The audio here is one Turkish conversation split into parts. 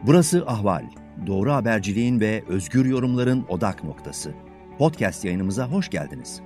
Burası Ahval. Doğru haberciliğin ve özgür yorumların odak noktası. Podcast yayınımıza hoş geldiniz.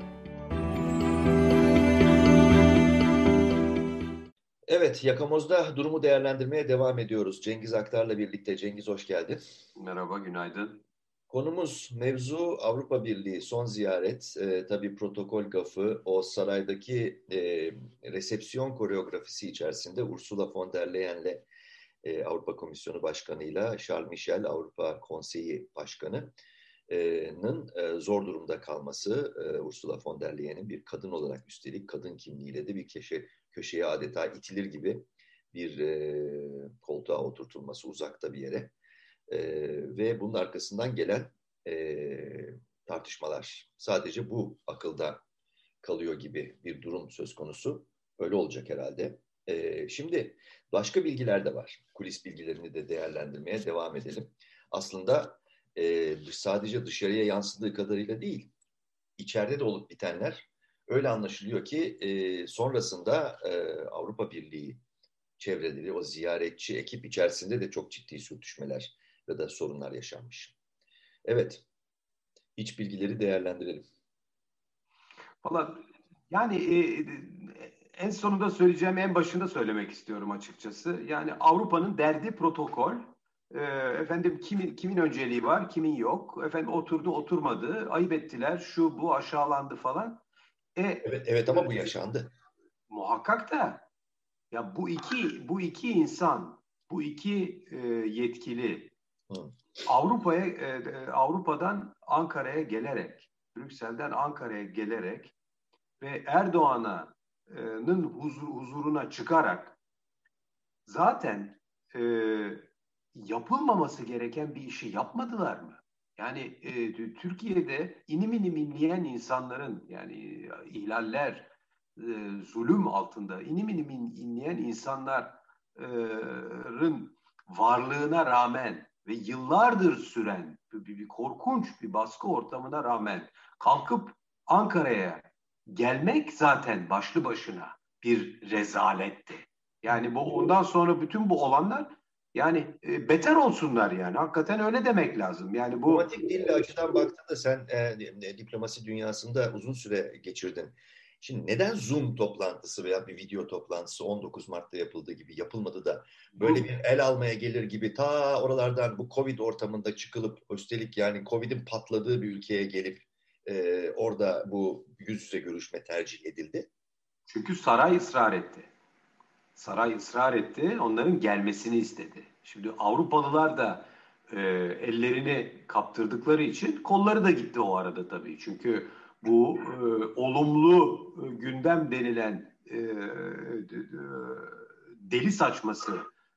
Evet, Yakamoz'da durumu değerlendirmeye devam ediyoruz. Cengiz Aktar'la birlikte. Cengiz hoş geldin. Merhaba, günaydın. Konumuz mevzu Avrupa Birliği son ziyaret. Tabii protokol gafı, o saraydaki resepsiyon koreografisi içerisinde Ursula von der Leyen'le Avrupa Komisyonu Başkanı'yla Charles Michel Avrupa Konseyi Başkanı'nın zor durumda kalması, Ursula von der Leyen'in bir kadın olarak üstelik kadın kimliğiyle de bir köşeye adeta itilir gibi bir koltuğa oturtulması uzakta bir yere ve bunun arkasından gelen tartışmalar. Sadece bu akılda kalıyor gibi bir durum söz konusu. Öyle olacak herhalde. Şimdi başka bilgiler de var. Kulis bilgilerini de değerlendirmeye devam edelim. Aslında sadece dışarıya yansıdığı kadarıyla değil, içeride de olup bitenler öyle anlaşılıyor ki sonrasında Avrupa Birliği çevreleri, o ziyaretçi ekip içerisinde de çok ciddi sürtüşmeler ya da sorunlar yaşanmış. Evet, iç bilgileri değerlendirelim. Valla yani en sonunda söyleyeceğim, en başında söylemek istiyorum açıkçası. Yani Avrupa'nın derdi protokol. Efendim kimin önceliği var, kimin yok. Efendim oturdu, oturmadı, ayıp ettiler, şu bu aşağılandı falan. Evet ama bu yaşandı. Muhakkak da ya bu iki insan, bu iki yetkili Avrupa'dan Ankara'ya gelerek, Brüksel'den Ankara'ya gelerek ve Erdoğan'ın huzuruna çıkarak zaten yapılmaması gereken bir işi yapmadılar mı? Yani Türkiye'de inim inim inleyen insanların, yani ihlaller, zulüm altında inim inim inleyen insanların varlığına rağmen ve yıllardır süren bir korkunç bir baskı ortamına rağmen kalkıp Ankara'ya gelmek zaten başlı başına bir rezaletti. Yani ondan sonra bütün bu olanlar yani beter olsunlar yani. Hakikaten öyle demek lazım. Yani bu diplomatik dille açıdan baktığında sen diplomasi dünyasında uzun süre geçirdin. Şimdi neden Zoom toplantısı veya bir video toplantısı 19 Mart'ta yapıldığı gibi yapılmadı da böyle bir el almaya gelir gibi ta oralardan bu Covid ortamında çıkılıp üstelik yani Covid'in patladığı bir ülkeye gelip orada bu yüz yüze görüşme tercih edildi? Çünkü saray ısrar etti. Saray ısrar etti, onların gelmesini istedi. Şimdi Avrupalılar da ellerini kaptırdıkları için kolları da gitti o arada tabii. Çünkü bu olumlu gündem denilen deli saçması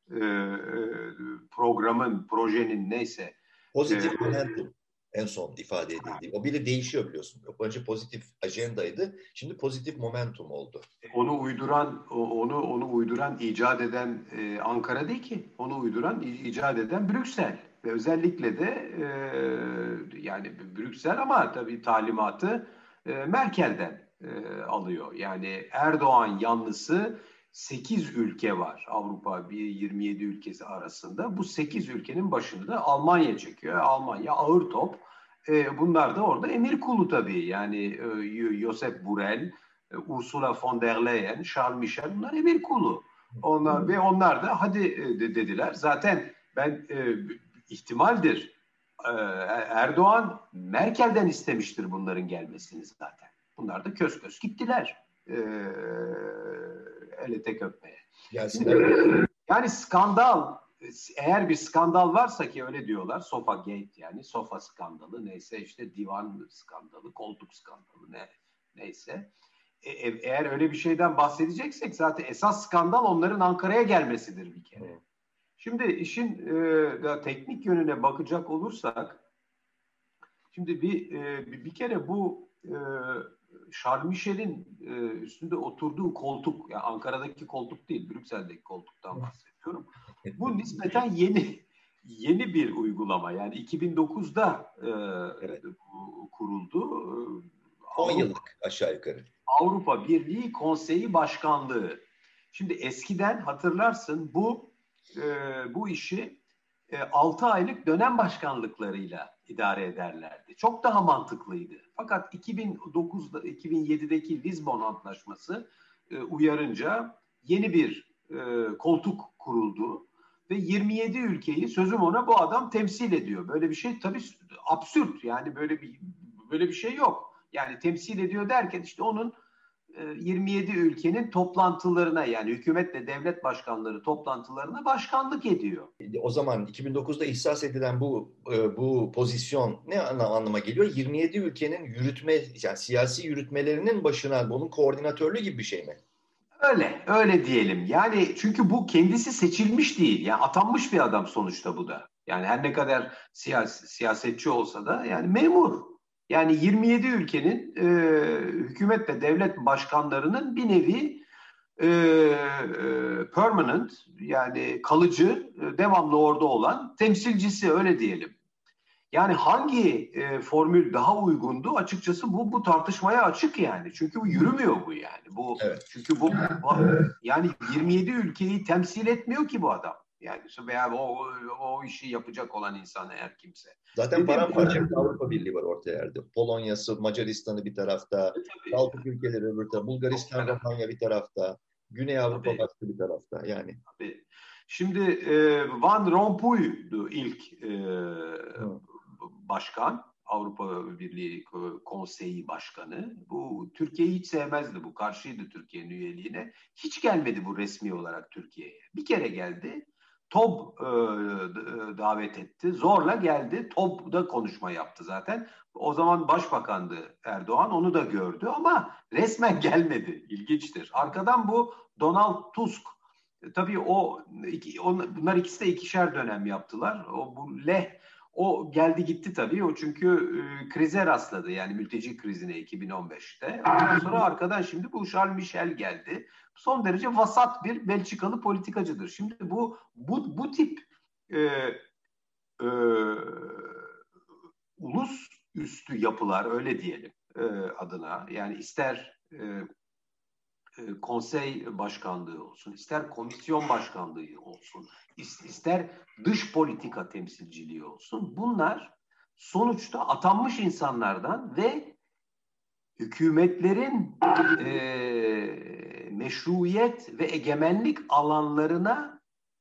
projenin neyse. Pozitif momentum en son ifade edildi. O bile değişiyor biliyorsun. Önce pozitif ajandaydı, şimdi pozitif momentum oldu. Onu uyduran, icat eden Ankara değil ki. Onu uyduran, icat eden Brüksel. Ve özellikle de yani Brüksel ama tabii talimatı Merkel'den alıyor. Yani Erdoğan yanlısı 8 ülke var Avrupa 27 ülkesi arasında. Bu 8 ülkenin başını da Almanya çekiyor. Almanya ağır top. Bunlar da orada emir kulu tabii. Yani Josep Borrell, Ursula von der Leyen, Charles Michel, bunlar emir kulu. Onlar da hadi dediler. Zaten ben ihtimaldir. Erdoğan Merkel'den istemiştir bunların gelmesini zaten. Bunlar da kös kös gittiler. El ete öpmeye. Yani skandal, eğer bir skandal varsa ki öyle diyorlar, Sofa Gate, yani sofa skandalı, neyse işte divan skandalı, koltuk skandalı, neyse. Eğer öyle bir şeyden bahsedeceksek zaten esas skandal onların Ankara'ya gelmesidir bir kere. Şimdi işin teknik yönüne bakacak olursak, şimdi bir kere bu Charles Michel'in üstünde oturduğu koltuk, yani Ankara'daki koltuk değil, Brüksel'deki koltuktan bahsediyorum. Bu nispeten yeni bir uygulama. Yani 2009'da evet, kuruldu. 10 yıllık aşağı yukarı. Avrupa Birliği Konseyi Başkanlığı. Şimdi eskiden hatırlarsın bu işi 6 aylık dönem başkanlıklarıyla idare ederlerdi. Çok daha mantıklıydı. Fakat 2007'deki Lizbon Antlaşması uyarınca yeni bir koltuk kuruldu ve 27 ülkeyi sözüm ona bu adam temsil ediyor. Böyle bir şey tabii absürt, yani böyle bir şey yok. Yani temsil ediyor derken işte onun 27 ülkenin toplantılarına, yani hükümetle devlet başkanları toplantılarına başkanlık ediyor. O zaman 2009'da ihsas edilen bu pozisyon ne anlama geliyor? 27 ülkenin yani siyasi yürütmelerinin başına bunun koordinatörlüğü gibi bir şey mi? Öyle diyelim. Yani çünkü bu kendisi seçilmiş değil. Yani atanmış bir adam sonuçta bu da. Yani her ne kadar siyasetçi olsa da yani memur. Yani 27 ülkenin hükümet ve devlet başkanlarının bir nevi permanent, yani kalıcı, devamlı orada olan temsilcisi, öyle diyelim. Yani hangi formül daha uygundu? Açıkçası bu tartışmaya açık yani. Çünkü bu yürümüyor bu yani. Evet. Çünkü yani 27 ülkeyi temsil etmiyor ki bu adam. Yani veya o işi yapacak olan insan eğer kimse. Zaten paramparça bir Avrupa Birliği var orta yerde. Polonya'sı, Macaristan'ı bir tarafta, Baltık ülkeleri öbür tarafta, Bulgaristan, Romanya bir tarafta, Güney Avrupa başka bir tarafta yani. Şimdi Van Rompuy'du ilk başkan, Avrupa Birliği Konseyi Başkanı. Bu Türkiye'yi hiç sevmezdi, bu karşıydı Türkiye'nin üyeliğine. Hiç gelmedi bu resmi olarak Türkiye'ye. Bir kere geldi. TOB davet etti. Zorla geldi. TOB'da konuşma yaptı zaten. O zaman başbakandı Erdoğan. Onu da gördü ama resmen gelmedi. İlginçtir. Arkadan bu Donald Tusk. Tabii bunlar ikisi de ikişer dönem yaptılar. O geldi gitti tabii. O çünkü krize rastladı. Yani mülteci krizine 2015'te. Ondan sonra arkadan şimdi bu Charles Michel geldi. Son derece vasat bir Belçikalı politikacıdır. Şimdi bu tip ulus üstü yapılar, öyle diyelim adına. Yani ister konsey başkanlığı olsun, ister komisyon başkanlığı olsun, ister dış politika temsilciliği olsun. Bunlar sonuçta atanmış insanlardan ve hükümetlerin meşruiyet ve egemenlik alanlarına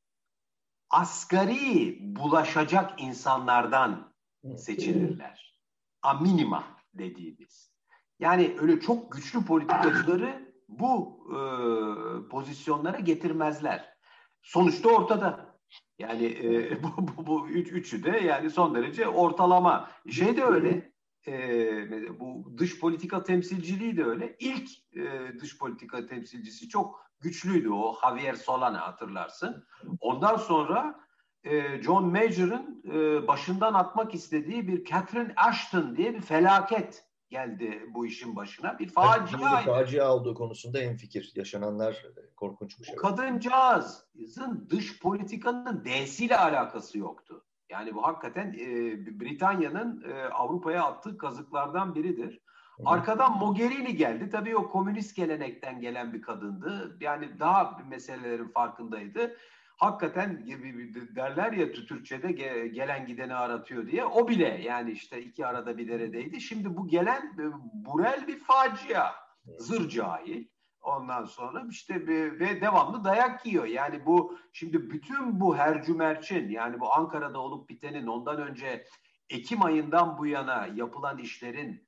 asgari bulaşacak insanlardan seçilirler. A minima dediğimiz. Yani öyle çok güçlü politikacıları bu pozisyonlara getirmezler. Sonuçta ortada. Yani bu üçü de yani son derece ortalama. Şey de öyle. Bu dış politika temsilciliği de öyle. İlk dış politika temsilcisi çok güçlüydü, o Javier Solana, hatırlarsın. Ondan sonra John Major'ın başından atmak istediği bir Catherine Ashton diye bir felaket geldi bu işin başına. Bir facia. Facia olduğu konusunda hemfikir. Yaşananlar korkunçmuş. Bu kadıncağızın dış politikanın D'siyle alakası yoktu. Yani bu hakikaten Britanya'nın Avrupa'ya attığı kazıklardan biridir. Arkadan Mogherini geldi. Tabii o komünist gelenekten gelen bir kadındı. Yani daha meselelerin farkındaydı. Hakikaten derler ya Türkçe'de gelen gideni aratıyor diye. O bile yani işte iki arada bir deredeydi. Şimdi bu gelen Borrell bir facia. Zır cahil. Ondan sonra işte ve devamlı dayak yiyor. Yani bu şimdi bütün bu hercümerçin, yani bu Ankara'da olup bitenin, ondan önce Ekim ayından bu yana yapılan işlerin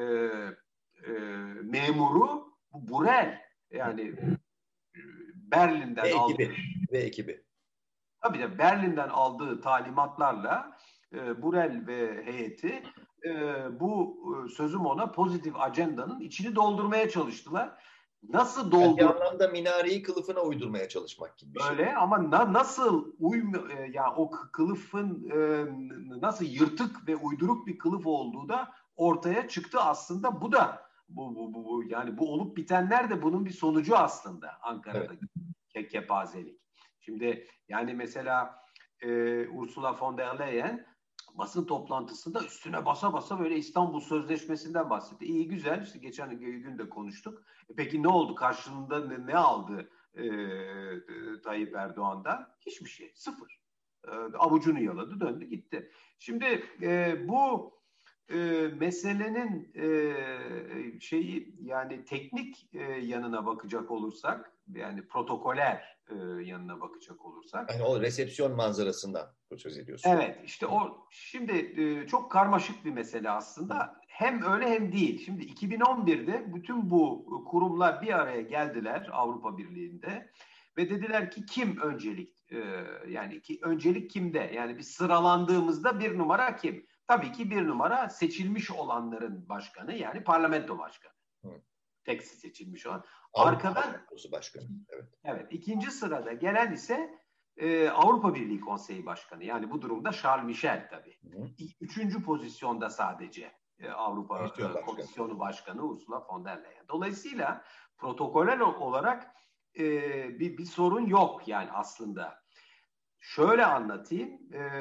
memuru bu Borrell. Yani Berlin'den ve ekibi. Tabii de Berlin'den aldığı talimatlarla Borrell ve heyeti bu sözüm ona pozitif ajandanın içini doldurmaya çalıştılar. Nasıl doldur? Bir anlamda minareyi kılıfına uydurmaya çalışmak gibi bir şey. Öyle ama nasıl ya o kılıfın nasıl yırtık ve uyduruk bir kılıf olduğu da ortaya çıktı aslında. Bu da bu yani bu olup bitenler de bunun bir sonucu aslında Ankara'daki kepazelik. Şimdi yani mesela Ursula von der Leyen basın toplantısında üstüne basa basa böyle İstanbul Sözleşmesi'nden bahsetti. İyi güzel, işte geçen gün de konuştuk. Peki ne oldu? Karşılığında ne aldı Tayyip Erdoğan'dan? Hiçbir şey. Sıfır. avucunu yaladı, döndü gitti. Şimdi bu meselenin şeyi, yani teknik yanına bakacak olursak, yani protokoler yanına bakacak olursak. Yani o resepsiyon manzarasından söz ediyorsun. Evet, işte o şimdi çok karmaşık bir mesele aslında. Hem öyle hem değil. Şimdi 2011'de bütün bu kurumlar bir araya geldiler Avrupa Birliği'nde ve dediler ki kim öncelik, yani ki öncelik kimde? Yani biz sıralandığımızda bir numara kim? Tabii ki bir numara seçilmiş olanların başkanı, yani parlamento başkanı. Tek seçilmiş olan. Arkadan başkanı. Evet. Evet, ikinci sırada gelen ise Avrupa Birliği Konseyi Başkanı. Yani bu durumda Charles Michel tabii. Üçüncü pozisyonda sadece Avrupa Komisyonu Başkanı Ursula von der Leyen. Dolayısıyla protokolel olarak bir sorun yok yani aslında. Şöyle anlatayım.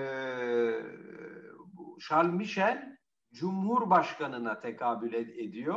Charles Michel Cumhurbaşkanına tekabül ediyor.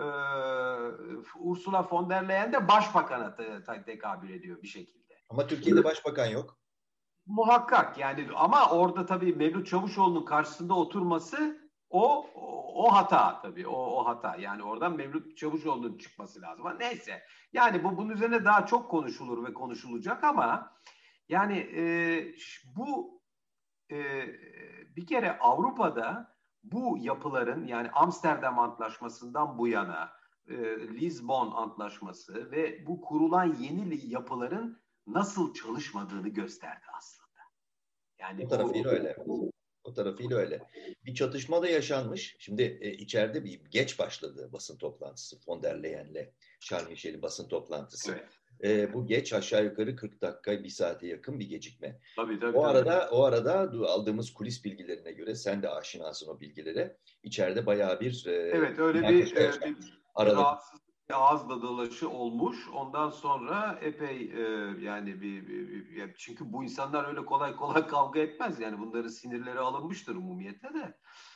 Ursula von der Leyen de Başbakan'a tekabül ediyor bir şekilde. Ama Türkiye'de başbakan yok. Muhakkak yani, ama orada tabii Mevlüt Çavuşoğlu'nun karşısında oturması o hata tabii, o hata. Yani oradan Mevlüt Çavuşoğlu'nun çıkması lazım. Ama neyse. Yani bunun üzerine daha çok konuşulur ve konuşulacak ama yani bu bir kere Avrupa'da bu yapıların, yani Amsterdam Antlaşması'ndan bu yana Lisbon Antlaşması ve bu kurulan yeni yapıların nasıl çalışmadığını gösterdi aslında. Yani o tarafıyla öyle. O tarafıyla öyle. Bir çatışma da yaşanmış. Şimdi içeride bir geç başladı basın toplantısı. Von der Leyen'le Charles Michel'in basın toplantısı. Evet. Bu geç aşağı yukarı 40 dakika, bir saate yakın bir gecikme. Tabii. O arada aldığımız kulis bilgilerine göre, sen de aşinasın o bilgilere, içeride bayağı bir evet, öyle bir rahatsızlık, ağızla dalaşı olmuş. Ondan sonra epey yani çünkü bu insanlar öyle kolay kolay kavga etmez. Yani bunların sinirleri alınmıştır umumiyetle de.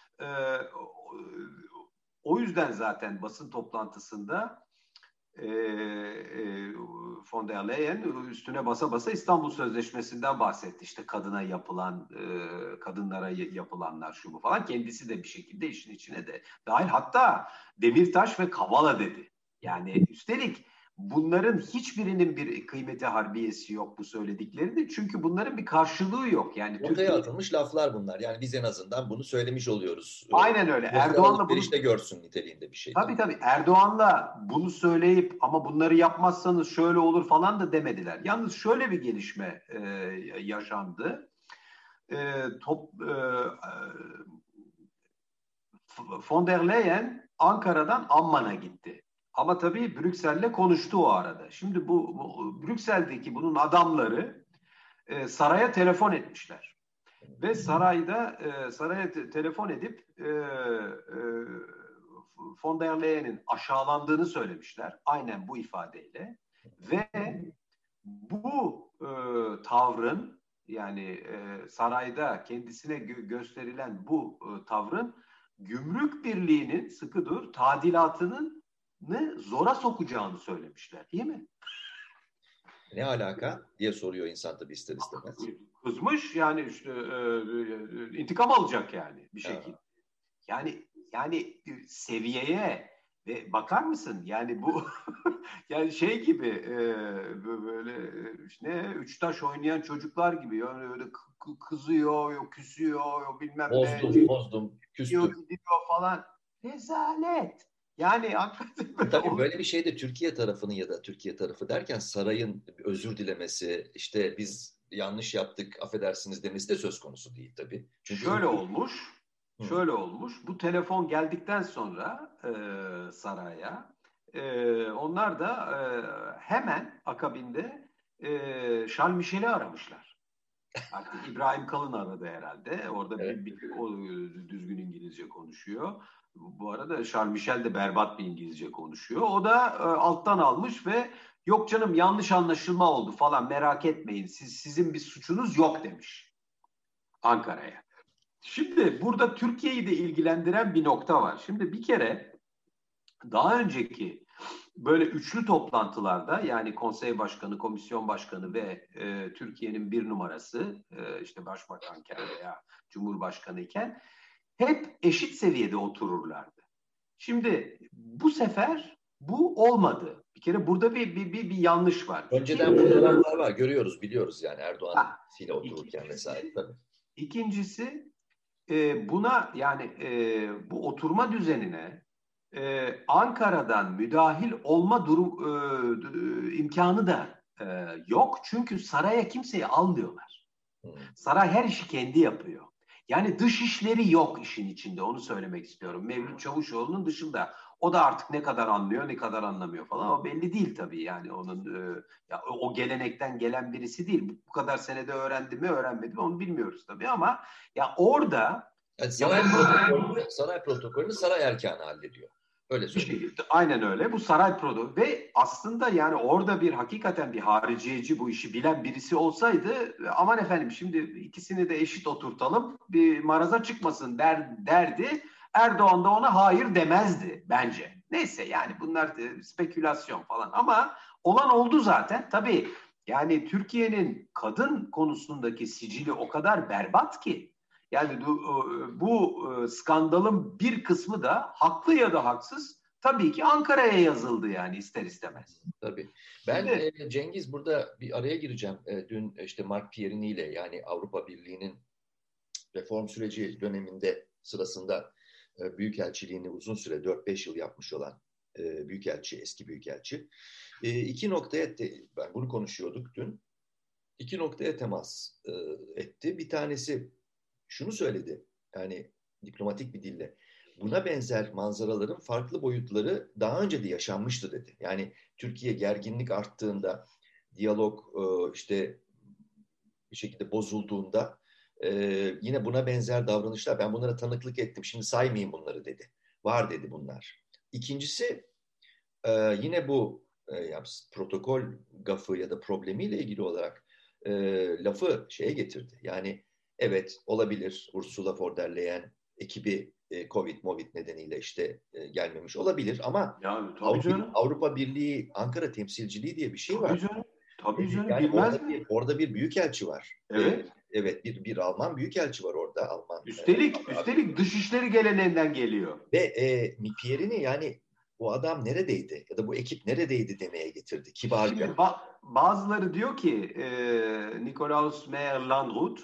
O yüzden zaten basın toplantısında von der Leyen üstüne basa basa İstanbul Sözleşmesi'nden bahsetti. İşte kadınlara yapılanlar, şu bu falan. Kendisi de bir şekilde işin içine de dahil. Hatta Demirtaş ve Kavala dedi. Yani üstelik bunların hiçbirinin bir kıymeti harbiyesi yok bu söylediklerinde. Çünkü bunların bir karşılığı yok. Yani ortaya atılmış laflar bunlar. Yani biz en azından bunu söylemiş oluyoruz. Aynen öyle. Erdoğan'la bunu işte görsün niteliğinde bir şey. Tabii. Erdoğan'la bunu söyleyip ama bunları yapmazsanız şöyle olur falan da demediler. Yalnız şöyle bir gelişme yaşandı. Von der Leyen Ankara'dan Amman'a gitti. Ama tabii Brüksel'le konuştu o arada. Şimdi bu Brüksel'deki bunun adamları saraya telefon etmişler. Ve saraya telefon edip von der Leyen'in aşağılandığını söylemişler. Aynen bu ifadeyle. Ve bu tavrın, yani sarayda kendisine gösterilen bu tavrın Gümrük Birliği'nin, sıkı dur, tadilatını zora sokacağını söylemişler, değil mi? Ne alaka diye soruyor insan tabii ister istemez. Kızmış yani, işte intikam alacak yani bir şekilde. Yani seviyeye ve bakar mısın? Yani bu yani şey gibi böyle işte üç taş oynayan çocuklar gibi, yani öyle kızıyor, küsüyor, bilmem ne. Bozdum, küstüm. Gidiyor falan. Rezalet. Yani tabii böyle bir şey de Türkiye tarafının, ya da Türkiye tarafı derken sarayın özür dilemesi, işte biz yanlış yaptık affedersiniz demesi de söz konusu değil tabii. Çünkü şöyle olmuş. Bu telefon geldikten sonra saraya onlar da hemen akabinde Charles Michel'i aramışlar. Artık İbrahim Kalın aradı herhalde. Orada evet. O düzgün İngilizce konuşuyor. Bu arada Charles Michel de berbat bir İngilizce konuşuyor. O da alttan almış ve yok canım, yanlış anlaşılma oldu falan, merak etmeyin. Sizin bir suçunuz yok demiş Ankara'ya. Şimdi burada Türkiye'yi de ilgilendiren bir nokta var. Şimdi bir kere daha önceki böyle üçlü toplantılarda, yani konsey başkanı, komisyon başkanı ve Türkiye'nin bir numarası, işte başbakanken veya cumhurbaşkanı iken hep eşit seviyede otururlardı. Şimdi bu sefer bu olmadı. Bir kere burada bir yanlış var. Önceden fotoğraflar var, görüyoruz, biliyoruz yani Erdoğan'ın ile otururken vesaire. Tabii. İkincisi, buna yani bu oturma düzenine Ankara'dan müdahil olma imkanı da yok. Çünkü saraya kimseyi almıyorlar. Saray her işi kendi yapıyor. Yani dış işleri yok işin içinde, onu söylemek istiyorum. Mevlüt Çavuşoğlu'nun dışında. O da artık ne kadar anlıyor, ne kadar anlamıyor falan. O belli değil tabii yani onun ya, o gelenekten gelen birisi değil. Bu kadar senede öğrendi mi, öğrenmedi mi onu bilmiyoruz tabii ama ya orada yani saray protokolünü saray erkanı hallediyor. Öyle söyleyeyim. Aynen öyle. Bu saray protokolü ve aslında yani orada bir hakikaten bir hariciyeci, bu işi bilen birisi olsaydı, aman efendim şimdi ikisini de eşit oturtalım, bir maraza çıkmasın derdi. Erdoğan da ona hayır demezdi bence. Neyse yani bunlar spekülasyon falan ama olan oldu zaten. Tabii yani Türkiye'nin kadın konusundaki sicili o kadar berbat ki. Yani bu skandalın bir kısmı da haklı ya da haksız tabii ki Ankara'ya yazıldı yani ister istemez. Tabii. Ben Cengiz burada bir araya gireceğim. Dün işte Marc Pierini ile, yani Avrupa Birliği'nin reform süreci döneminde sırasında büyükelçiliğini uzun süre 4-5 yıl yapmış olan büyükelçi, eski büyükelçi. İki noktaya ben bunu konuşuyorduk dün. İki noktaya temas etti. Bir tanesi şunu söyledi, yani diplomatik bir dille. Buna benzer manzaraların farklı boyutları daha önce de yaşanmıştı dedi. Yani Türkiye gerginlik arttığında, diyalog işte bir şekilde bozulduğunda yine buna benzer davranışlar, ben bunlara tanıklık ettim, şimdi saymayayım bunları dedi. Var dedi bunlar. İkincisi yine bu protokol gafı ya da problemiyle ilgili olarak lafı şeye getirdi. Yani evet, olabilir, Ursula von der Leyen ekibi Covid nedeniyle işte gelmemiş olabilir ama yani, Avrupa Birliği Ankara temsilciliği diye bir şey var. Tabii canım, yani bilmez orada bir büyükelçi var. Evet. Evet, bir Alman büyükelçi var orada. Üstelik dışişleri geleneğinden geliyor. Ve Pierini, yani bu adam neredeydi ya da bu ekip neredeydi demeye getirdi kibarca. Şimdi bazıları diyor ki Nikolaus Meyer-Landrut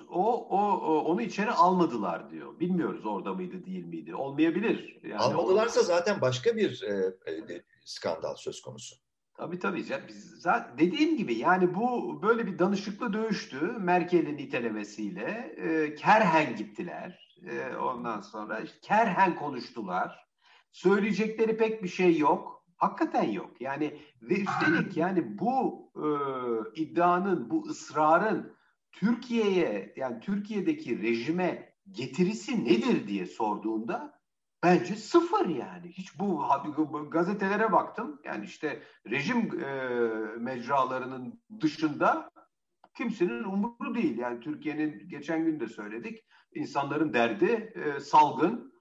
onu içeri almadılar diyor. Bilmiyoruz orada mıydı değil miydi. Olmayabilir. Yani almadılarsa zaten başka bir skandal söz konusu. Tabii. Dediğim gibi yani bu böyle bir danışıklı dövüştü. Merkel'in itelemesiyle. Kerhen gittiler. Ondan sonra işte kerhen konuştular. Söyleyecekleri pek bir şey yok. Hakikaten yok. Yani ve üstelik yani bu iddianın, bu ısrarın Türkiye'ye, yani Türkiye'deki rejime getirisi nedir diye sorduğunda bence sıfır yani. Hiç bu gazetelere baktım. Yani işte rejim mecralarının dışında kimsenin umuru değil. Yani Türkiye'nin, geçen gün de söyledik, insanların derdi salgın,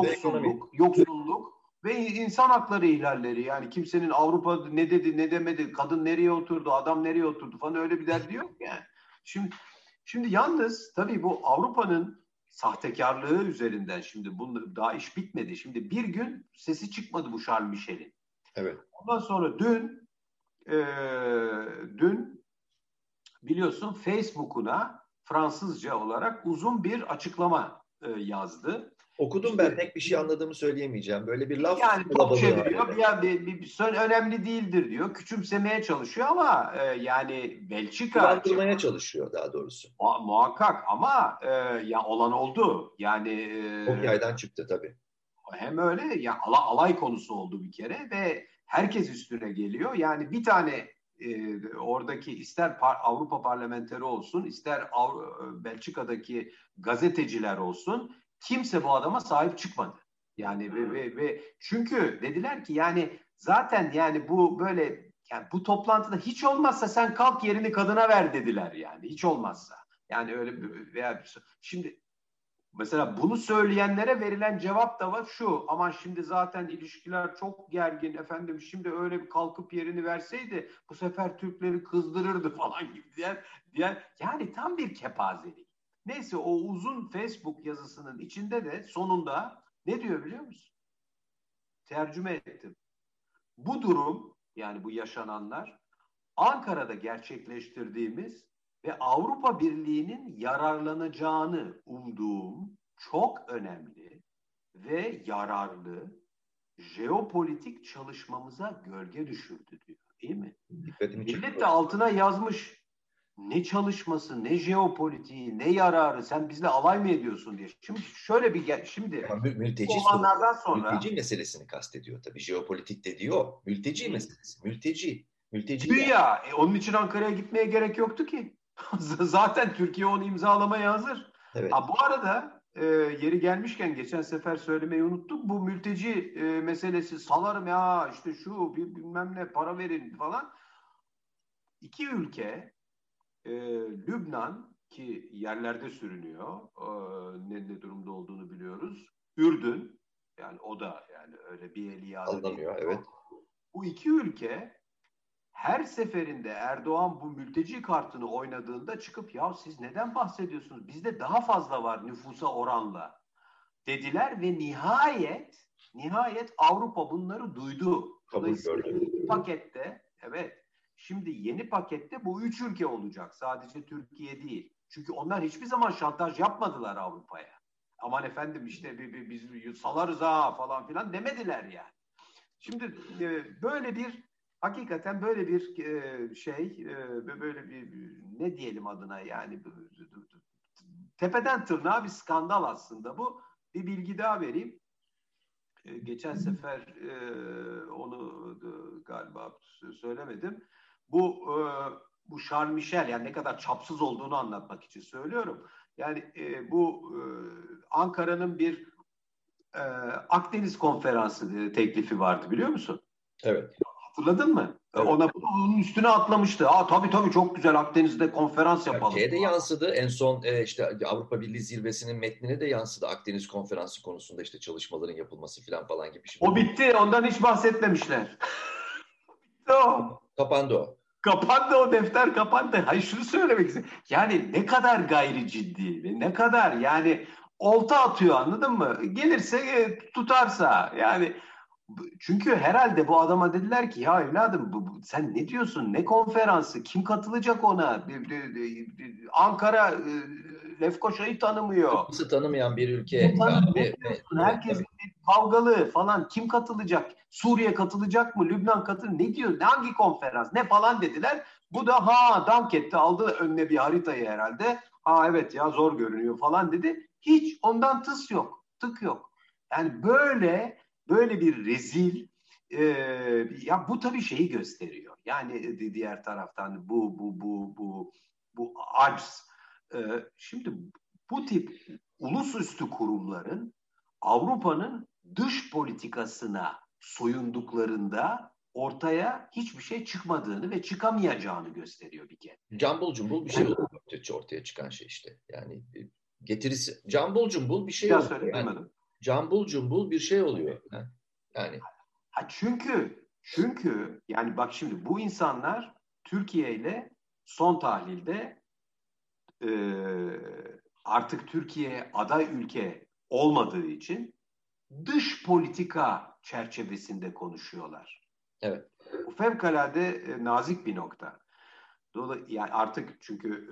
yoksulluk ve insan hakları ihlalleri. Yani kimsenin Avrupa ne dedi ne demedi, kadın nereye oturdu, adam nereye oturdu falan, öyle bir derdi yok yani. Şimdi yalnız tabii bu Avrupa'nın sahtekarlığı üzerinden, şimdi bunu daha iş bitmedi. Şimdi bir gün sesi çıkmadı bu Charles Michel'in. Evet. Ondan sonra dün biliyorsun Facebook'una Fransızca olarak uzun bir açıklama yazdı. Okudum işte, ben pek bir şey anladığımı söyleyemeyeceğim. Böyle bir laf yani top çeviriyor. Bir önemli değildir diyor. Küçümsemeye çalışıyor ama yani Belçika kullandırmaya çalışıyor daha doğrusu. Muhakkak ama ya olan oldu. Yani çok yaydan çıktı tabii. Hem öyle ya, alay konusu oldu bir kere ve herkes üstüne geliyor. Yani bir tane oradaki ister Avrupa parlamenteri olsun, ister Belçika'daki gazeteciler olsun, kimse bu adama sahip çıkmadı. Yani ve çünkü dediler ki yani zaten yani bu böyle, yani bu toplantıda hiç olmazsa sen kalk yerini kadına ver dediler yani, hiç olmazsa. Yani öyle veya şimdi Mesela bunu söyleyenlere verilen cevap da var şu: aman şimdi zaten ilişkiler çok gergin efendim, şimdi öyle bir kalkıp yerini verseydi bu sefer Türkleri kızdırırdı falan gibi diyen yani tam bir kepazelik. Neyse, o uzun Facebook yazısının içinde de sonunda ne diyor biliyor musun? Tercüme ettim. Bu durum, yani bu yaşananlar, Ankara'da gerçekleştirdiğimiz ve Avrupa Birliği'nin yararlanacağını umduğum çok önemli ve yararlı jeopolitik çalışmamıza gölge düşürdü diyor, değil mi? Dikkatimi çekti. Millet de altına yazmış: ne çalışması, ne jeopolitiği, ne yararı, sen bizle alay mı ediyorsun diye. Şimdi şöyle bir mülteci meselesini kastediyor tabii. Jeopolitik de diyor. Mülteci meselesi. Mülteci güya onun için Ankara'ya gitmeye gerek yoktu ki. Zaten Türkiye onu imzalamaya hazır. Evet. Bu arada yeri gelmişken geçen sefer söylemeyi unuttuk. Bu mülteci meselesi, salarım ya işte şu bilmem ne, para verin falan. İki ülke, Lübnan ki yerlerde sürünüyor, ne durumda olduğunu biliyoruz. Ürdün, yani o da yani öyle bir eli yağda değil. Evet. Bu iki ülke her seferinde Erdoğan bu mülteci kartını oynadığında çıkıp ya siz neden bahsediyorsunuz? Bizde daha fazla var nüfusa oranla dediler ve nihayet Avrupa bunları duydu. Kabul gördü. Pakette, evet. Şimdi yeni pakette bu üç ülke olacak. Sadece Türkiye değil. Çünkü onlar hiçbir zaman şantaj yapmadılar Avrupa'ya. Aman efendim işte biz salarız ha falan filan demediler yani. Şimdi böyle bir, hakikaten böyle bir böyle bir, ne diyelim adına, yani tepeden tırnağa bir skandal aslında bu. Bir bilgi daha vereyim. Geçen sefer onu galiba söylemedim. Bu Charles Michel, yani ne kadar çapsız olduğunu anlatmak için söylüyorum. Yani bu Ankara'nın bir Akdeniz Konferansı teklifi vardı, biliyor musun? Evet. Hatırladın mı? Evet. Onun üstüne atlamıştı. Tabii çok güzel, Akdeniz'de konferans yapalım. Şeye de yansıdı. En son işte Avrupa Birliği zirvesinin metnine de yansıdı. Akdeniz Konferansı konusunda işte çalışmaların yapılması falan gibi. Şimdi o bitti. Ondan hiç bahsetmemişler. Bitti o. Kapandı o. Kapandı o defter, kapandı. Hayır, şunu söylemek istiyorum. Yani ne kadar gayri ciddi ve ne kadar yani olta atıyor, anladın mı? Gelirse tutarsa yani. Çünkü herhalde bu adama dediler ki ya evladım sen ne diyorsun, ne konferansı, kim katılacak ona? Ankara Lefkoşa'yı tanımıyor. Kıbrıs'ı tanımayan bir ülke. Herkes kavgalı falan, kim katılacak? Suriye katılacak mı? Lübnan katılacak mı? Ne diyor? Hangi konferans? Ne falan dediler. Bu da dank etti, aldı önüne bir haritayı herhalde. Evet ya, zor görünüyor falan dedi. Hiç ondan tıs yok, tık yok. Yani böyle bir rezil, ya bu tabii şeyi gösteriyor. Yani diğer taraftan bu arz. Şimdi bu tip ulusüstü kurumların Avrupa'nın dış politikasına soyunduklarında ortaya hiçbir şey çıkmadığını ve çıkamayacağını gösteriyor bir kere. Cambul cumbul bir şey oluyor ortaya çıkan şey işte. Yani getirisi cambul cumbul bir şey oluyor. Yani, cambul cumbul bir şey oluyor. Yani. Çünkü yani bak şimdi bu insanlar Türkiye ile son tahlilde artık Türkiye aday ülke olmadığı için dış politika çerçevesinde konuşuyorlar. Evet. Bu fevkalade nazik bir nokta. Yani artık çünkü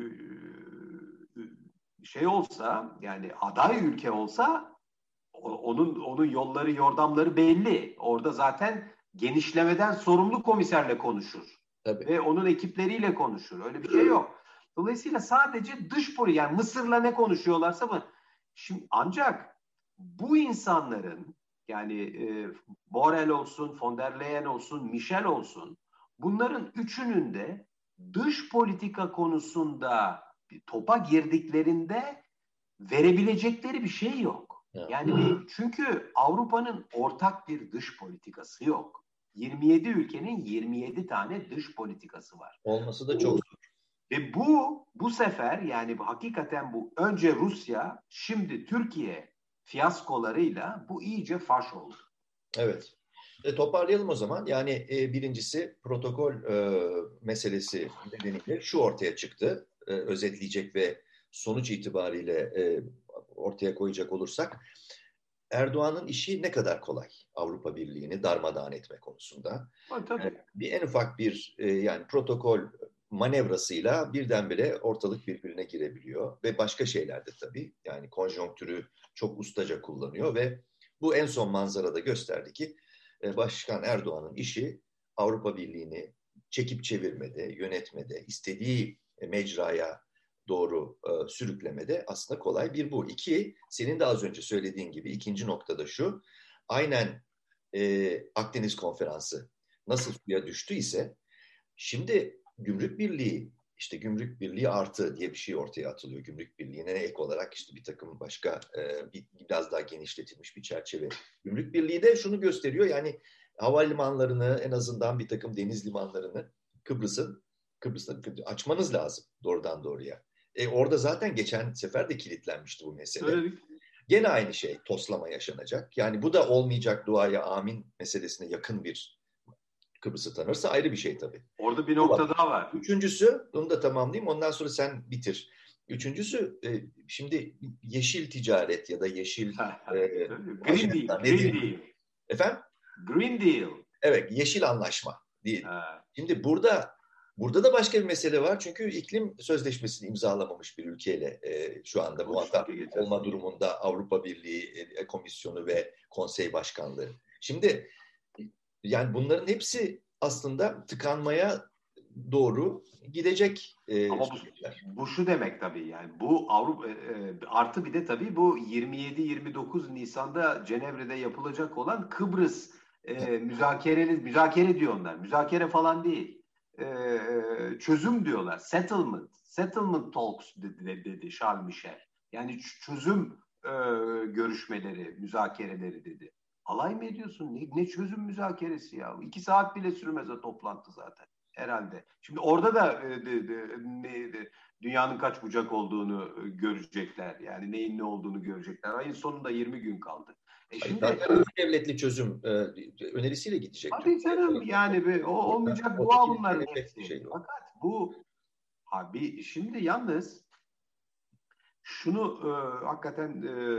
şey olsa, yani aday ülke olsa onun yolları yordamları belli. Orada zaten genişlemeden sorumlu komiserle konuşur. Tabii. Ve onun ekipleriyle konuşur. Öyle bir şey yok. Dolayısıyla sadece dış politika, yani Mısır'la ne konuşuyorlarsa bu. Şimdi ancak bu insanların, yani Borrell olsun, von der Leyen olsun, Michel olsun, bunların üçünün de dış politika konusunda topa girdiklerinde verebilecekleri bir şey yok. Yani çünkü Avrupa'nın ortak bir dış politikası yok. 27 ülkenin 27 tane dış politikası var. Olması da çok zor. Ve bu sefer yani hakikaten bu önce Rusya, şimdi Türkiye fiyaskolarıyla bu iyice faş oldu. Evet. Toparlayalım o zaman. Yani birincisi protokol meselesi nedeniyle şu ortaya çıktı. Özetleyecek ve sonuç itibariyle ortaya koyacak olursak Erdoğan'ın işi ne kadar kolay Avrupa Birliği'ni darmadağın etme konusunda. Tabii. Bir en ufak bir yani protokol manevrasıyla birdenbire ortalık birbirine girebiliyor ve başka şeyler de tabii. Yani konjonktürü çok ustaca kullanıyor ve bu en son manzarada gösterdi ki Başkan Erdoğan'ın işi Avrupa Birliği'ni çekip çevirmede, yönetmede, istediği mecraya doğru sürüklemede aslında kolay bir bu. İki, senin de az önce söylediğin gibi ikinci noktada şu, aynen Akdeniz Konferansı nasıl suya düştüyse şimdi Gümrük Birliği, işte Gümrük Birliği artı diye bir şey ortaya atılıyor. Gümrük Birliği'ne ek olarak işte bir takım başka biraz daha genişletilmiş bir çerçeve. Gümrük Birliği de şunu gösteriyor, yani havalimanlarını, en azından bir takım deniz limanlarını Kıbrıs'ta açmanız lazım doğrudan doğruya. Orada zaten geçen sefer de kilitlenmişti bu mesele. Söyledik. Gene aynı şey, toslama yaşanacak. Yani bu da olmayacak duaya amin meselesine yakın bir, Kıbrıs'ı tanırsa ayrı bir şey tabii. Orada bir nokta daha var. Üçüncüsü, onu da tamamlayayım, ondan sonra sen bitir. Üçüncüsü, şimdi yeşil ticaret ya da yeşil Green Deal. Efendim? Green Deal. Evet, yeşil anlaşma değil. Şimdi burada da başka bir mesele var. Çünkü iklim sözleşmesini imzalamamış bir ülkeyle şu anda muhatap olma durumunda Avrupa Birliği Komisyonu ve Konsey Başkanlığı. Şimdi yani bunların hepsi aslında tıkanmaya doğru gidecek. Ama bu şu demek tabii, yani bu Avrupa artı bir de tabii bu 27-29 Nisan'da Cenevre'de yapılacak olan Kıbrıs müzakere diyor onlar. Müzakere falan değil. Çözüm diyorlar. Settlement talks dedi Charles Michel. Yani çözüm görüşmeleri, müzakereleri dedi. Alay mı ediyorsun? Ne çözüm müzakeresi ya? 2 saat bile sürmez o toplantı zaten herhalde. Şimdi orada da dünyanın kaç bucak olduğunu görecekler. Yani neyin ne olduğunu görecekler. Ayın sonunda 20 gün kaldı. Şimdi devletli çözüm önerisiyle gidecek. Tabii canım, yani o olmayacak dua bunların hepsi. Fakat bu abi şimdi yalnız şunu hakikaten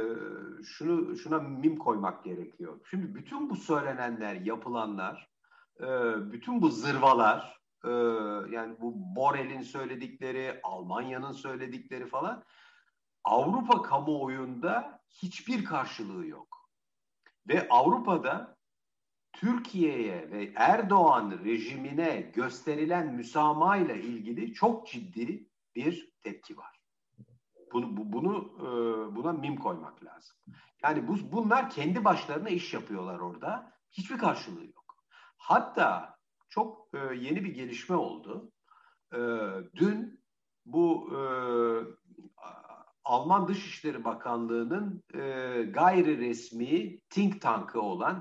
şuna mim koymak gerekiyor. Şimdi bütün bu söylenenler, yapılanlar, bütün bu zırvalar, yani bu Borrell'in söyledikleri, Almanya'nın söyledikleri falan, Avrupa kamuoyunda hiçbir karşılığı yok. Ve Avrupa'da Türkiye'ye ve Erdoğan rejimine gösterilen müsamaha ile ilgili çok ciddi bir tepki var. Buna mim koymak lazım. Yani bunlar kendi başlarına iş yapıyorlar orada. Hiçbir karşılığı yok. Hatta çok yeni bir gelişme oldu. Dün bu Alman Dışişleri Bakanlığı'nın gayri resmi think tankı olan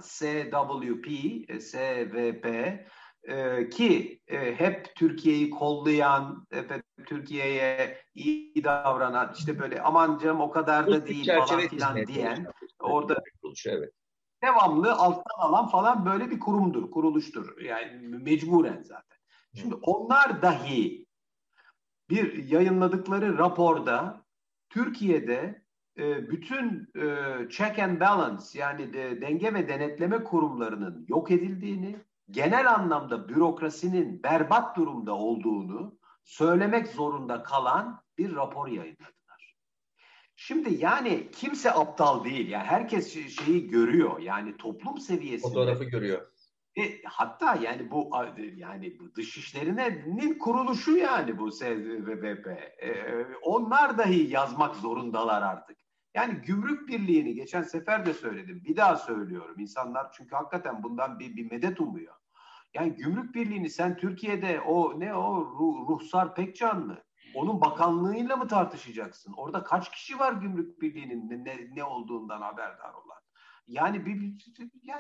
SWP ki hep Türkiye'yi kollayan, Türkiye'ye iyi davranan, işte böyle aman canım o kadar da değil falan filan diyen, orada devamlı alttan alan falan böyle bir kuruluştur. Yani mecburen zaten. Şimdi onlar dahi bir yayınladıkları raporda Türkiye'de bütün check and balance, yani denge ve denetleme kurumlarının yok edildiğini, genel anlamda bürokrasinin berbat durumda olduğunu söylemek zorunda kalan bir rapor yayınladılar. Şimdi yani kimse aptal değil. Yani herkes şeyi görüyor. Yani toplum seviyesinde. Fotoğrafı görüyor. Hatta yani bu dışişlerinin kuruluşu, yani bu SVP. Onlar dahi yazmak zorundalar artık. Yani Gümrük Birliği'ni geçen sefer de söyledim. Bir daha söylüyorum. İnsanlar çünkü hakikaten bundan bir medet umuyor. Yani Gümrük Birliği'ni sen Türkiye'de Ruhsar Pekcanlı, onun bakanlığıyla mı tartışacaksın? Orada kaç kişi var Gümrük Birliği'nin ne olduğundan haberdar olan? Yani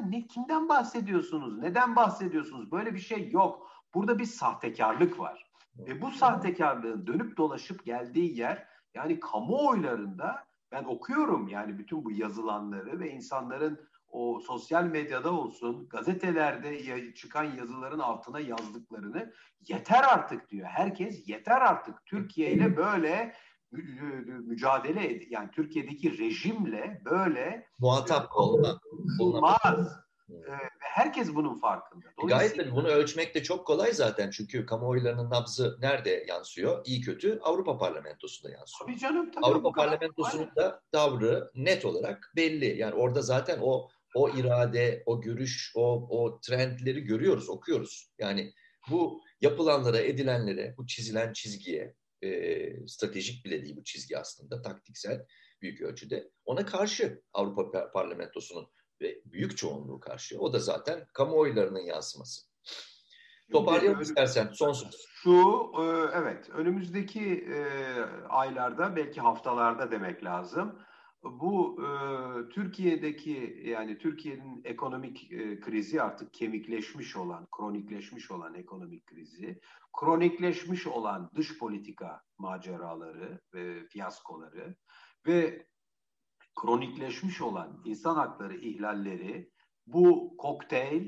kimden bahsediyorsunuz? Neden bahsediyorsunuz? Böyle bir şey yok. Burada bir sahtekarlık var. Bu sahtekarlığın dönüp dolaşıp geldiği yer, yani kamuoylarında ben okuyorum yani bütün bu yazılanları ve insanların o sosyal medyada olsun, gazetelerde çıkan yazıların altına yazdıklarını, yeter artık diyor. Herkes yeter artık. Türkiye ile böyle mücadele yani Türkiye'deki rejimle böyle muhatap olmaz. Ve herkes bunun farkında. Gayet tabii bunu ölçmek de çok kolay zaten. Çünkü kamuoylarının nabzı nerede yansıyor? İyi kötü Avrupa Parlamentosunda yansıyor. Tabii canım. Tabii Avrupa Parlamentosu'nun da tavrı net olarak belli. Yani orada zaten o irade, o görüş, o trendleri görüyoruz, okuyoruz. Yani bu yapılanlara, edilenlere, bu çizilen çizgiye, stratejik bile değil bu çizgi aslında, taktiksel büyük ölçüde. Ona karşı Avrupa Parlamentosu'nun ve büyük çoğunluğu karşı. O da zaten kamuoylarının yansıması. Toparlayalım istersen son söz. Evet, önümüzdeki aylarda, belki haftalarda demek lazım. Bu Türkiye'deki, yani Türkiye'nin ekonomik krizi artık kemikleşmiş olan, kronikleşmiş olan ekonomik krizi, kronikleşmiş olan dış politika maceraları ve fiyaskoları ve kronikleşmiş olan insan hakları ihlalleri, bu kokteyl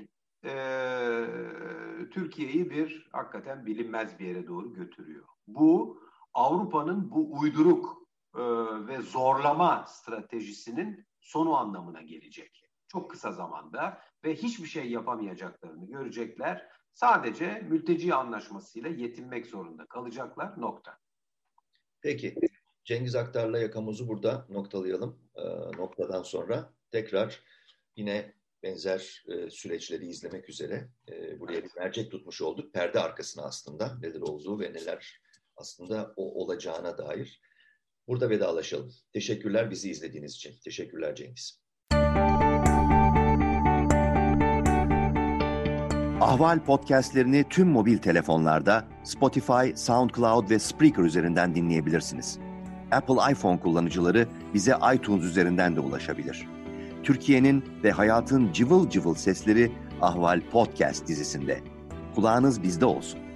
Türkiye'yi bir hakikaten bilinmez bir yere doğru götürüyor. Bu Avrupa'nın bu uyduruk ve zorlama stratejisinin sonu anlamına gelecek. Çok kısa zamanda ve hiçbir şey yapamayacaklarını görecekler. Sadece mülteci anlaşmasıyla yetinmek zorunda kalacaklar. Nokta. Peki. Cengiz Aktar'la yakamozu burada noktalayalım. Noktadan sonra tekrar yine benzer süreçleri izlemek üzere buraya bir mercek tutmuş olduk. Perde arkasına aslında neler olduğu ve neler aslında o olacağına dair. Burada vedalaşalım. Teşekkürler bizi izlediğiniz için. Teşekkürler Cengiz. Ahval podcastlerini tüm mobil telefonlarda Spotify, SoundCloud ve Spreaker üzerinden dinleyebilirsiniz. Apple iPhone kullanıcıları bize iTunes üzerinden de ulaşabilir. Türkiye'nin ve hayatın cıvıl cıvıl sesleri Ahval Podcast dizisinde. Kulağınız bizde olsun.